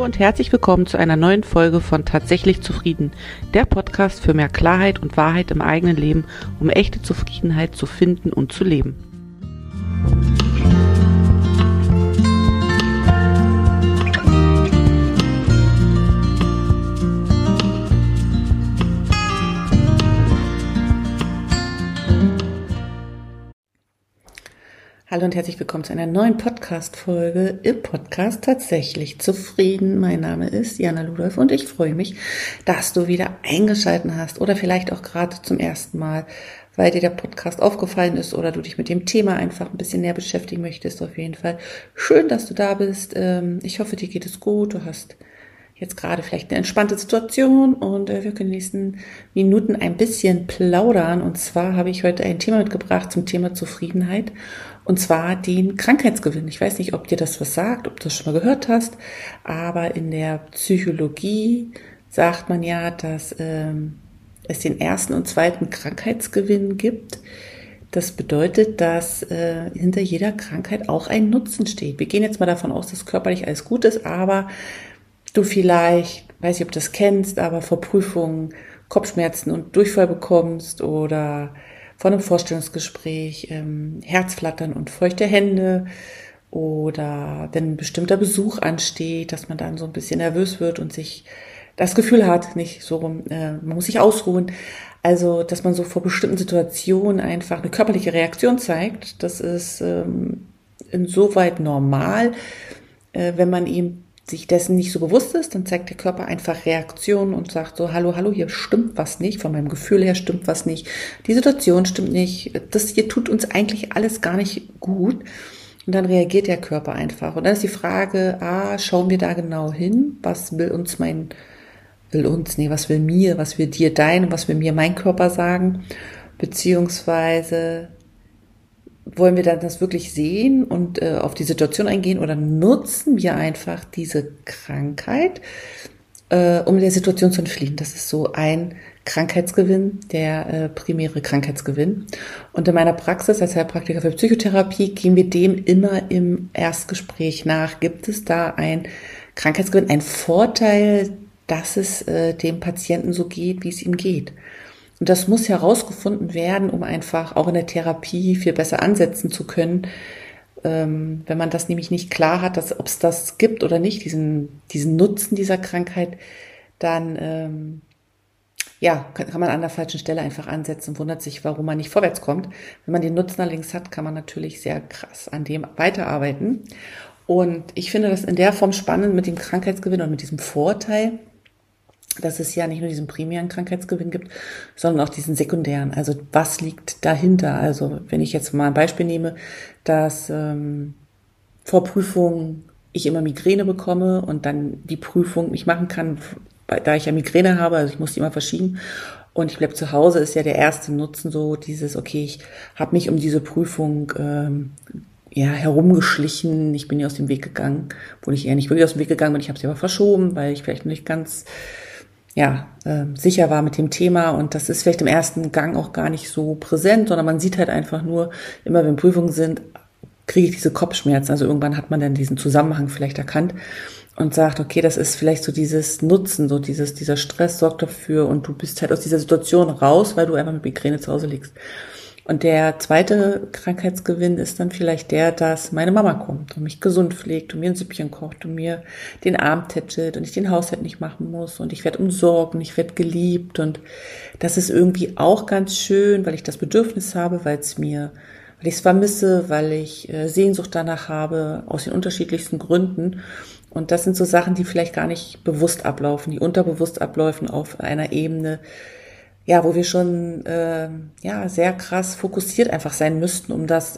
Hallo und herzlich willkommen zu einer neuen Folge von Tatsächlich Zufrieden, der Podcast für mehr Klarheit und Wahrheit im eigenen Leben, um echte Zufriedenheit zu finden und zu leben. Hallo und herzlich willkommen zu einer neuen Podcast-Folge im Podcast Tatsächlich Zufrieden. Mein Name ist Jana Ludolf und ich freue mich, dass du wieder eingeschaltet hast oder vielleicht auch gerade zum ersten Mal, weil dir der Podcast aufgefallen ist oder du dich mit dem Thema einfach ein bisschen näher beschäftigen möchtest. Auf jeden Fall schön, dass du da bist. Ich hoffe, dir geht es gut. Du hast jetzt gerade vielleicht eine entspannte Situation und wir können in den nächsten Minuten ein bisschen plaudern. Und zwar habe ich heute ein Thema mitgebracht zum Thema Zufriedenheit. Und zwar den Krankheitsgewinn. Ich weiß nicht, ob dir das was sagt, ob du das schon mal gehört hast, aber in der Psychologie sagt man ja, dass es den ersten und zweiten Krankheitsgewinn gibt. Das bedeutet, dass hinter jeder Krankheit auch ein Nutzen steht. Wir gehen jetzt mal davon aus, dass körperlich alles gut ist, aber du vielleicht, weiß nicht, ob du das kennst, aber vor Prüfungen Kopfschmerzen und Durchfall bekommst oder vor einem Vorstellungsgespräch Herzflattern und feuchte Hände oder wenn ein bestimmter Besuch ansteht, dass man dann so ein bisschen nervös wird und sich das Gefühl hat, nicht so rum, man muss sich ausruhen. Also, dass man so vor bestimmten Situationen einfach eine körperliche Reaktion zeigt, das ist insoweit normal, wenn man eben sich dessen nicht so bewusst ist, dann zeigt der Körper einfach Reaktionen und sagt so, hallo, hier stimmt was nicht, von meinem Gefühl her stimmt was nicht, die Situation stimmt nicht, das hier tut uns eigentlich alles gar nicht gut und dann reagiert der Körper einfach. Und dann ist die Frage, schauen wir da genau hin, was will dir dein, was will mir mein Körper sagen, beziehungsweise wollen wir dann das wirklich sehen und auf die Situation eingehen oder nutzen wir einfach diese Krankheit, um der Situation zu entfliehen? Das ist so ein Krankheitsgewinn, der primäre Krankheitsgewinn. Und in meiner Praxis als Heilpraktiker für Psychotherapie gehen wir dem immer im Erstgespräch nach. Gibt es da ein Krankheitsgewinn, ein Vorteil, dass es dem Patienten so geht, wie es ihm geht? Und das muss herausgefunden werden, um einfach auch in der Therapie viel besser ansetzen zu können. Wenn man das nämlich nicht klar hat, ob es das gibt oder nicht, diesen Nutzen dieser Krankheit, dann kann man an der falschen Stelle einfach ansetzen und wundert sich, warum man nicht vorwärts kommt. Wenn man den Nutzen allerdings hat, kann man natürlich sehr krass an dem weiterarbeiten. Und ich finde das in der Form spannend mit dem Krankheitsgewinn und mit diesem Vorteil, dass es ja nicht nur diesen primären Krankheitsgewinn gibt, sondern auch diesen sekundären. Also was liegt dahinter? Also wenn ich jetzt mal ein Beispiel nehme, dass vor Prüfungen ich immer Migräne bekomme und dann die Prüfung nicht machen kann, da ich ja Migräne habe, also ich muss die immer verschieben und ich bleibe zu Hause, ist ja der erste Nutzen so dieses, okay, ich habe mich um diese Prüfung herumgeschlichen, ich bin ihr aus dem Weg gegangen, obwohl ich eher nicht wirklich aus dem Weg gegangen bin, ich habe sie aber verschoben, weil ich vielleicht nicht ganz sicher war mit dem Thema und das ist vielleicht im ersten Gang auch gar nicht so präsent, sondern man sieht halt einfach nur, immer wenn Prüfungen sind, kriege ich diese Kopfschmerzen. Also irgendwann hat man dann diesen Zusammenhang vielleicht erkannt und sagt, okay, das ist vielleicht so dieses Nutzen, so dieser Stress sorgt dafür und du bist halt aus dieser Situation raus, weil du einfach mit Migräne zu Hause liegst. Und der zweite Krankheitsgewinn ist dann vielleicht der, dass meine Mama kommt und mich gesund pflegt und mir ein Süppchen kocht und mir den Arm tätschelt und ich den Haushalt nicht machen muss und ich werde umsorgt und ich werde geliebt und das ist irgendwie auch ganz schön, weil ich das Bedürfnis habe, weil ich es vermisse, weil ich Sehnsucht danach habe, aus den unterschiedlichsten Gründen. Und das sind so Sachen, die vielleicht gar nicht bewusst ablaufen, die unterbewusst ablaufen auf einer Ebene, wo wir schon sehr krass fokussiert einfach sein müssten, um das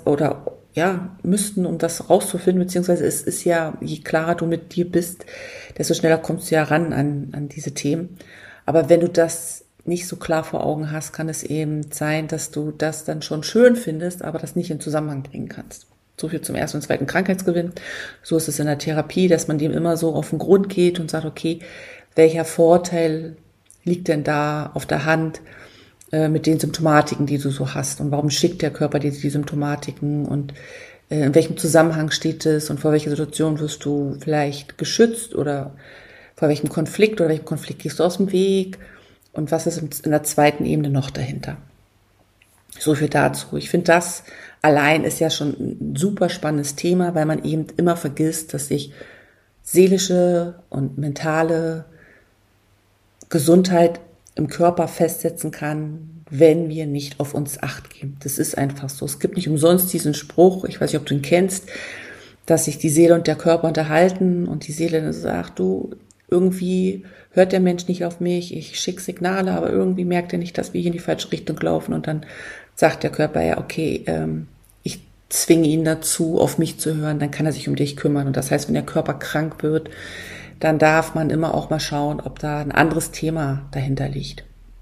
rauszufinden, beziehungsweise es ist ja, je klarer du mit dir bist, desto schneller kommst du ja ran an diese Themen. Aber wenn du das nicht so klar vor Augen hast, kann es eben sein, dass du das dann schon schön findest, aber das nicht in Zusammenhang bringen kannst. So viel zum ersten und zweiten Krankheitsgewinn. So ist es in der Therapie, dass man dem immer so auf den Grund geht und sagt, okay, welcher Vorteil liegt denn da auf der Hand mit den Symptomatiken, die du so hast? Und warum schickt der Körper dir die Symptomatiken? Und in welchem Zusammenhang steht es und vor welcher Situation wirst du vielleicht geschützt oder vor welchem Konflikt oder welchem Konflikt gehst du aus dem Weg und was ist in der zweiten Ebene noch dahinter. So viel dazu. Ich finde, das allein ist ja schon ein super spannendes Thema, weil man eben immer vergisst, dass sich seelische und mentale Gesundheit im Körper festsetzen kann, wenn wir nicht auf uns Acht geben. Das ist einfach so. Es gibt nicht umsonst diesen Spruch, ich weiß nicht, ob du ihn kennst, dass sich die Seele und der Körper unterhalten und die Seele dann sagt, du, irgendwie hört der Mensch nicht auf mich, ich schicke Signale, aber irgendwie merkt er nicht, dass wir hier in die falsche Richtung laufen und dann sagt der Körper, ja, okay, ich zwinge ihn dazu, auf mich zu hören, dann kann er sich um dich kümmern. Und das heißt, wenn der Körper krank wird, dann darf man immer auch mal schauen, ob da ein anderes Thema dahinter liegt.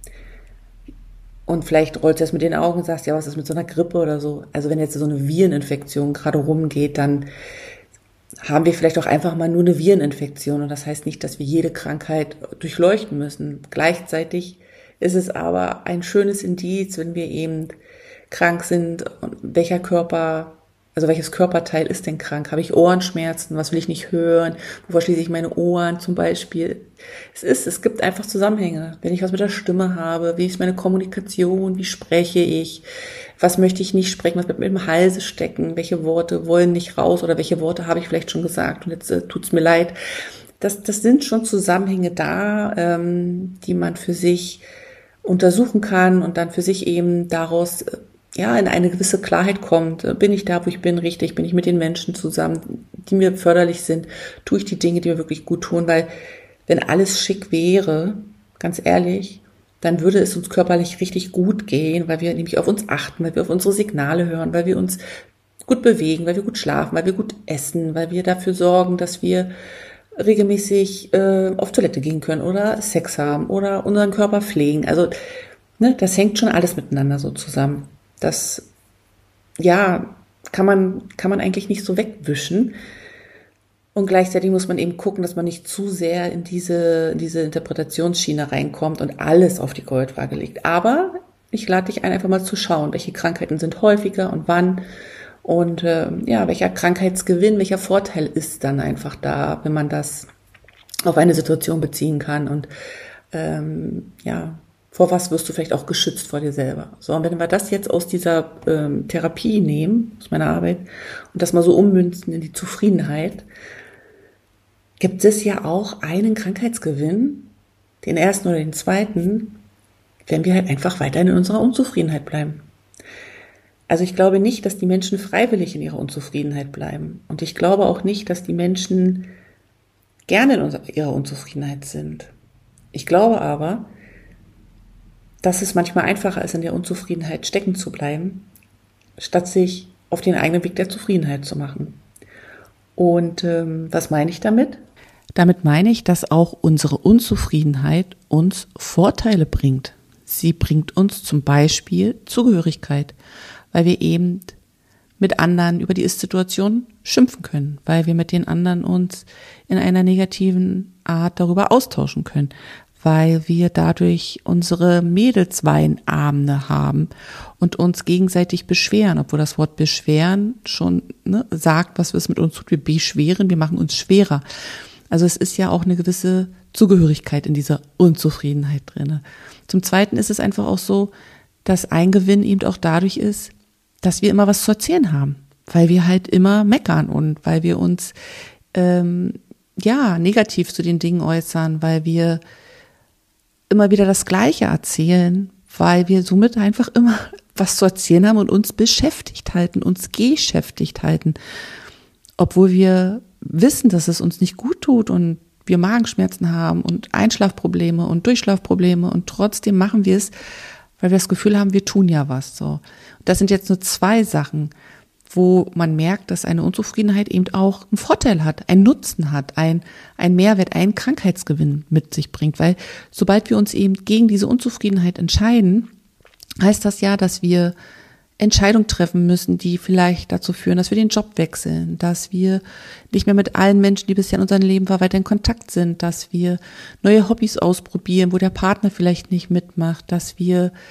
Und vielleicht rollst du jetzt mit den Augen und sagst, ja, was ist mit so einer Grippe oder so? Also wenn jetzt so eine Vireninfektion gerade rumgeht, dann haben wir vielleicht auch einfach mal nur eine Vireninfektion. Und das heißt nicht, dass wir jede Krankheit durchleuchten müssen. Gleichzeitig ist es aber ein schönes Indiz, wenn wir eben krank sind, welches Körperteil ist denn krank? Habe ich Ohrenschmerzen? Was will ich nicht hören? Wo verschließe ich meine Ohren zum Beispiel? Es gibt einfach Zusammenhänge. Wenn ich was mit der Stimme habe, wie ist meine Kommunikation? Wie spreche ich? Was möchte ich nicht sprechen? Was wird mit dem Halse stecken? Welche Worte wollen nicht raus? Oder welche Worte habe ich vielleicht schon gesagt? Und jetzt tut's mir leid. Das sind schon Zusammenhänge da, die man für sich untersuchen kann und dann für sich eben daraus in eine gewisse Klarheit kommt. Bin ich da, wo ich bin, richtig? Bin ich mit den Menschen zusammen, die mir förderlich sind? Tue ich die Dinge, die mir wirklich gut tun? Weil wenn alles schick wäre, ganz ehrlich, dann würde es uns körperlich richtig gut gehen, weil wir nämlich auf uns achten, weil wir auf unsere Signale hören, weil wir uns gut bewegen, weil wir gut schlafen, weil wir gut essen, weil wir dafür sorgen, dass wir regelmäßig auf Toilette gehen können oder Sex haben oder unseren Körper pflegen. Also das hängt schon alles miteinander so zusammen. Das kann man eigentlich nicht so wegwischen. Und gleichzeitig muss man eben gucken, dass man nicht zu sehr in diese Interpretationsschiene reinkommt und alles auf die Goldwaage legt. Aber ich lade dich ein, einfach mal zu schauen, welche Krankheiten sind häufiger und wann. Und welcher Krankheitsgewinn, welcher Vorteil ist dann einfach da, wenn man das auf eine Situation beziehen kann. Und vor was wirst du vielleicht auch geschützt vor dir selber. So, und wenn wir das jetzt aus dieser Therapie nehmen, aus meiner Arbeit, und das mal so ummünzen in die Zufriedenheit, gibt es ja auch einen Krankheitsgewinn, den ersten oder den zweiten, wenn wir halt einfach weiterhin in unserer Unzufriedenheit bleiben. Also ich glaube nicht, dass die Menschen freiwillig in ihrer Unzufriedenheit bleiben. Und ich glaube auch nicht, dass die Menschen gerne in ihrer Unzufriedenheit sind. Ich glaube aber, dass es manchmal einfacher ist, in der Unzufriedenheit stecken zu bleiben, statt sich auf den eigenen Weg der Zufriedenheit zu machen. Und was meine ich damit? Damit meine ich, dass auch unsere Unzufriedenheit uns Vorteile bringt. Sie bringt uns zum Beispiel Zugehörigkeit, weil wir eben mit anderen über die Ist-Situation schimpfen können, weil wir mit den anderen uns in einer negativen Art darüber austauschen können, weil wir dadurch unsere Mädelsweinabende haben und uns gegenseitig beschweren, obwohl das Wort beschweren schon sagt, was es mit uns tut. Wir beschweren, wir machen uns schwerer. Also es ist ja auch eine gewisse Zugehörigkeit in dieser Unzufriedenheit drin. Zum Zweiten ist es einfach auch so, dass ein Gewinn eben auch dadurch ist, dass wir immer was zu erzählen haben, weil wir halt immer meckern und weil wir uns negativ zu den Dingen äußern, weil wir immer wieder das Gleiche erzählen, weil wir somit einfach immer was zu erzählen haben und uns beschäftigt halten, uns geschäftigt halten, obwohl wir wissen, dass es uns nicht gut tut und wir Magenschmerzen haben und Einschlafprobleme und Durchschlafprobleme und trotzdem machen wir es, weil wir das Gefühl haben, wir tun ja was. So. Das sind jetzt nur 2 Sachen, wo man merkt, dass eine Unzufriedenheit eben auch einen Vorteil hat, einen Nutzen hat, einen Mehrwert, einen Krankheitsgewinn mit sich bringt. Weil sobald wir uns eben gegen diese Unzufriedenheit entscheiden, heißt das ja, dass wir Entscheidungen treffen müssen, die vielleicht dazu führen, dass wir den Job wechseln, dass wir nicht mehr mit allen Menschen, die bisher in unserem Leben waren, weiter in Kontakt sind, dass wir neue Hobbys ausprobieren, wo der Partner vielleicht nicht mitmacht, dass wir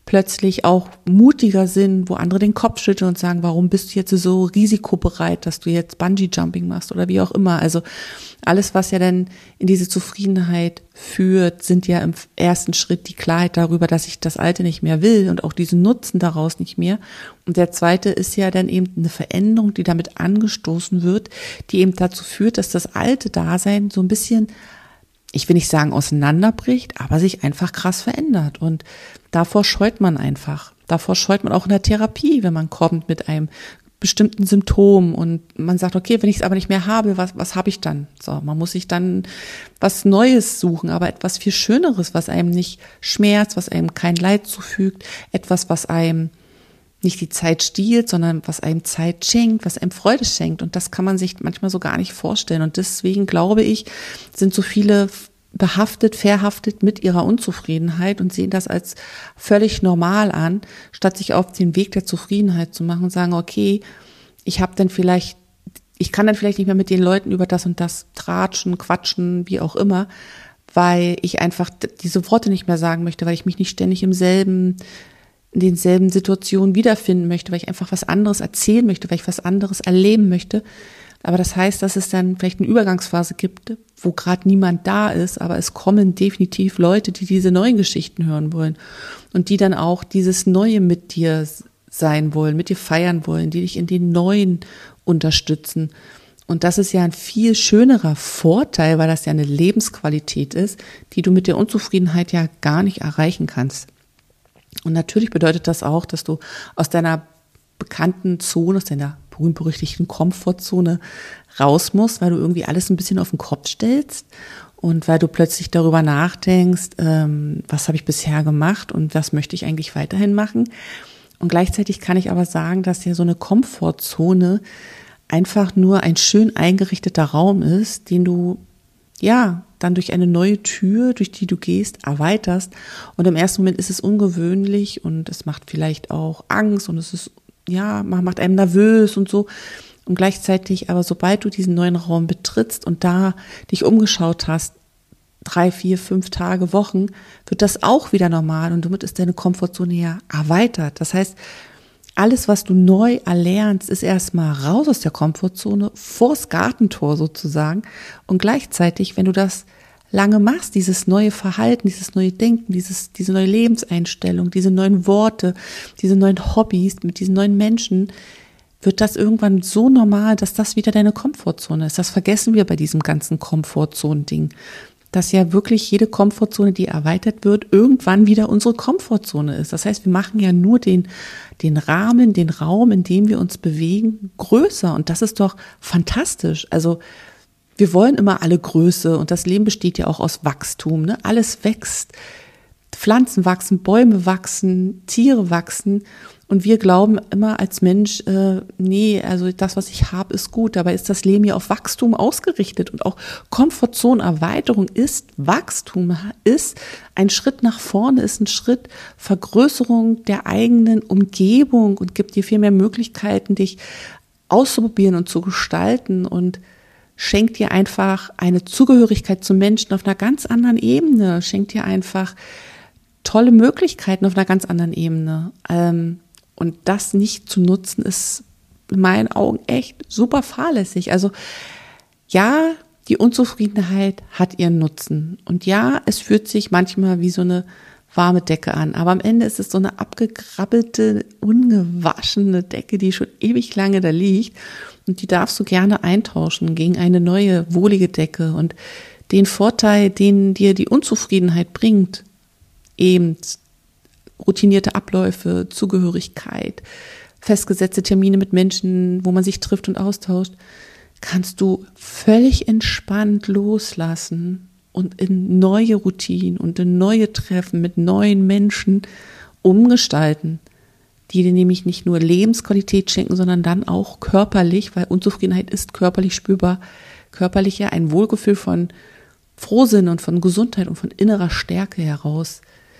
plötzlich auch mutiger sind, wo andere den Kopf schütteln und sagen, warum bist du jetzt so risikobereit, dass du jetzt Bungee-Jumping machst oder wie auch immer. Also alles, was ja dann in diese Zufriedenheit führt, sind ja im ersten Schritt die Klarheit darüber, dass ich das Alte nicht mehr will und auch diesen Nutzen daraus nicht mehr. Und der zweite ist ja dann eben eine Veränderung, die damit angestoßen wird, die eben dazu führt, dass das alte Dasein so ein bisschen, ich will nicht sagen auseinanderbricht, aber sich einfach krass verändert. Und davor scheut man einfach. Davor scheut man auch in der Therapie, wenn man kommt mit einem bestimmten Symptom und man sagt, okay, wenn ich es aber nicht mehr habe, was habe ich dann? So, man muss sich dann was Neues suchen, aber etwas viel Schöneres, was einem nicht schmerzt, was einem kein Leid zufügt, etwas, was einem nicht die Zeit stiehlt, sondern was einem Zeit schenkt, was einem Freude schenkt. Und das kann man sich manchmal so gar nicht vorstellen. Und deswegen glaube ich, sind so viele verhaftet mit ihrer Unzufriedenheit und sehen das als völlig normal an, statt sich auf den Weg der Zufriedenheit zu machen und sagen, okay, ich kann dann vielleicht nicht mehr mit den Leuten über das und das tratschen, quatschen, wie auch immer, weil ich einfach diese Worte nicht mehr sagen möchte, weil ich mich nicht ständig in denselben Situationen wiederfinden möchte, weil ich einfach was anderes erzählen möchte, weil ich was anderes erleben möchte. Aber das heißt, dass es dann vielleicht eine Übergangsphase gibt, wo gerade niemand da ist, aber es kommen definitiv Leute, die diese neuen Geschichten hören wollen und die dann auch dieses Neue mit dir sein wollen, mit dir feiern wollen, die dich in den Neuen unterstützen. Und das ist ja ein viel schönerer Vorteil, weil das ja eine Lebensqualität ist, die du mit der Unzufriedenheit ja gar nicht erreichen kannst. Und natürlich bedeutet das auch, dass du aus deiner bekannten Zone, aus deiner berühmt-berüchtigten Komfortzone raus musst, weil du irgendwie alles ein bisschen auf den Kopf stellst und weil du plötzlich darüber nachdenkst, was habe ich bisher gemacht und was möchte ich eigentlich weiterhin machen. Und gleichzeitig kann ich aber sagen, dass ja so eine Komfortzone einfach nur ein schön eingerichteter Raum ist, den du ja dann durch eine neue Tür, durch die du gehst, erweiterst. Und im ersten Moment ist es ungewöhnlich und es macht vielleicht auch Angst und es ist macht einem nervös und so. Und gleichzeitig, aber sobald du diesen neuen Raum betrittst und da dich umgeschaut hast, 3, 4, 5 Tage, Wochen, wird das auch wieder normal und somit ist deine Komfortzone ja erweitert. Das heißt, alles, was du neu erlernst, ist erstmal raus aus der Komfortzone, vors Gartentor sozusagen. Und gleichzeitig, wenn du das lange machst, dieses neue Verhalten, dieses neue Denken, diese neue Lebenseinstellung, diese neuen Worte, diese neuen Hobbys mit diesen neuen Menschen, wird das irgendwann so normal, dass das wieder deine Komfortzone ist. Das vergessen wir bei diesem ganzen Komfortzone-Ding. Dass ja wirklich jede Komfortzone, die erweitert wird, irgendwann wieder unsere Komfortzone ist. Das heißt, wir machen ja nur den Rahmen, den Raum, in dem wir uns bewegen, größer. Und das ist doch fantastisch. Also wir wollen immer alle Größe und das Leben besteht ja auch aus Wachstum. Ne? Alles wächst, Pflanzen wachsen, Bäume wachsen, Tiere wachsen und wir glauben immer als Mensch, also das, was ich habe, ist gut. Dabei ist das Leben ja auf Wachstum ausgerichtet und auch Komfortzonenerweiterung ist Wachstum, ist ein Schritt nach vorne, ist ein Schritt Vergrößerung der eigenen Umgebung und gibt dir viel mehr Möglichkeiten, dich auszuprobieren und zu gestalten und schenkt dir einfach eine Zugehörigkeit zu Menschen auf einer ganz anderen Ebene, schenkt dir einfach tolle Möglichkeiten auf einer ganz anderen Ebene. Und das nicht zu nutzen, ist in meinen Augen echt super fahrlässig. Also ja, die Unzufriedenheit hat ihren Nutzen. Und ja, es fühlt sich manchmal wie so eine warme Decke an. Aber am Ende ist es so eine abgekrabbelte, ungewaschene Decke, die schon ewig lange da liegt. Und die darfst du gerne eintauschen gegen eine neue, wohlige Decke. Und den Vorteil, den dir die Unzufriedenheit bringt, eben routinierte Abläufe, Zugehörigkeit, festgesetzte Termine mit Menschen, wo man sich trifft und austauscht, kannst du völlig entspannt loslassen und in neue Routinen und in neue Treffen mit neuen Menschen umgestalten, die dir nämlich nicht nur Lebensqualität schenken, sondern dann auch körperlich, weil Unzufriedenheit ist körperlich spürbar, körperlich ja ein Wohlgefühl von Frohsinn und von Gesundheit und von innerer Stärke heraus,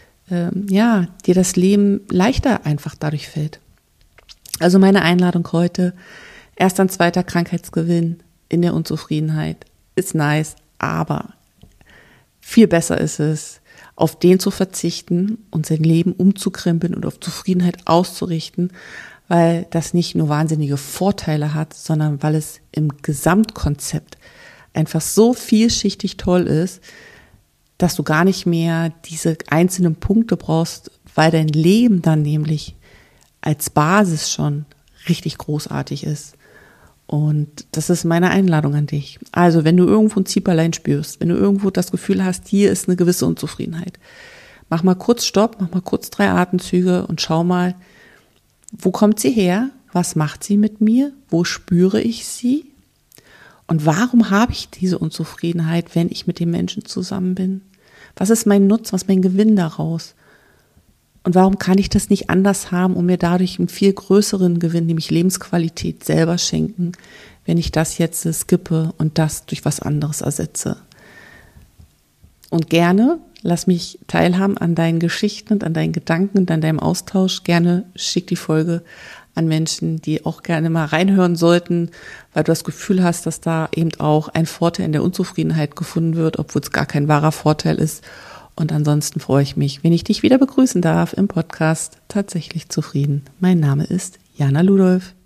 dir das Leben leichter einfach dadurch fällt. Also meine Einladung heute, erst ein zweiter Krankheitsgewinn in der Unzufriedenheit, ist nice, aber viel besser ist es, auf den zu verzichten und sein Leben umzukrempeln und auf Zufriedenheit auszurichten, weil das nicht nur wahnsinnige Vorteile hat, sondern weil es im Gesamtkonzept einfach so vielschichtig toll ist, dass du gar nicht mehr diese einzelnen Punkte brauchst, weil dein Leben dann nämlich als Basis schon richtig großartig ist. Und das ist meine Einladung an dich. Also wenn du irgendwo ein Zieperlein spürst, wenn du irgendwo das Gefühl hast, hier ist eine gewisse Unzufriedenheit, mach mal kurz Stopp, mach mal kurz 3 Atemzüge und schau mal, wo kommt sie her? Was macht sie mit mir? Wo spüre ich sie? Und warum habe ich diese Unzufriedenheit, wenn ich mit dem Menschen zusammen bin? Was ist mein Nutzen, was ist mein Gewinn daraus? Und warum kann ich das nicht anders haben und mir dadurch einen viel größeren Gewinn, nämlich Lebensqualität, selber schenken, wenn ich das jetzt skippe und das durch was anderes ersetze? Und gerne lass mich teilhaben an deinen Geschichten und an deinen Gedanken und an deinem Austausch. Gerne schick die Folge an Menschen, die auch gerne mal reinhören sollten, weil du das Gefühl hast, dass da eben auch ein Vorteil in der Unzufriedenheit gefunden wird, obwohl es gar kein wahrer Vorteil ist. Und ansonsten freue ich mich, wenn ich dich wieder begrüßen darf im Podcast Tatsächlich zufrieden. Mein Name ist Jana Ludolf.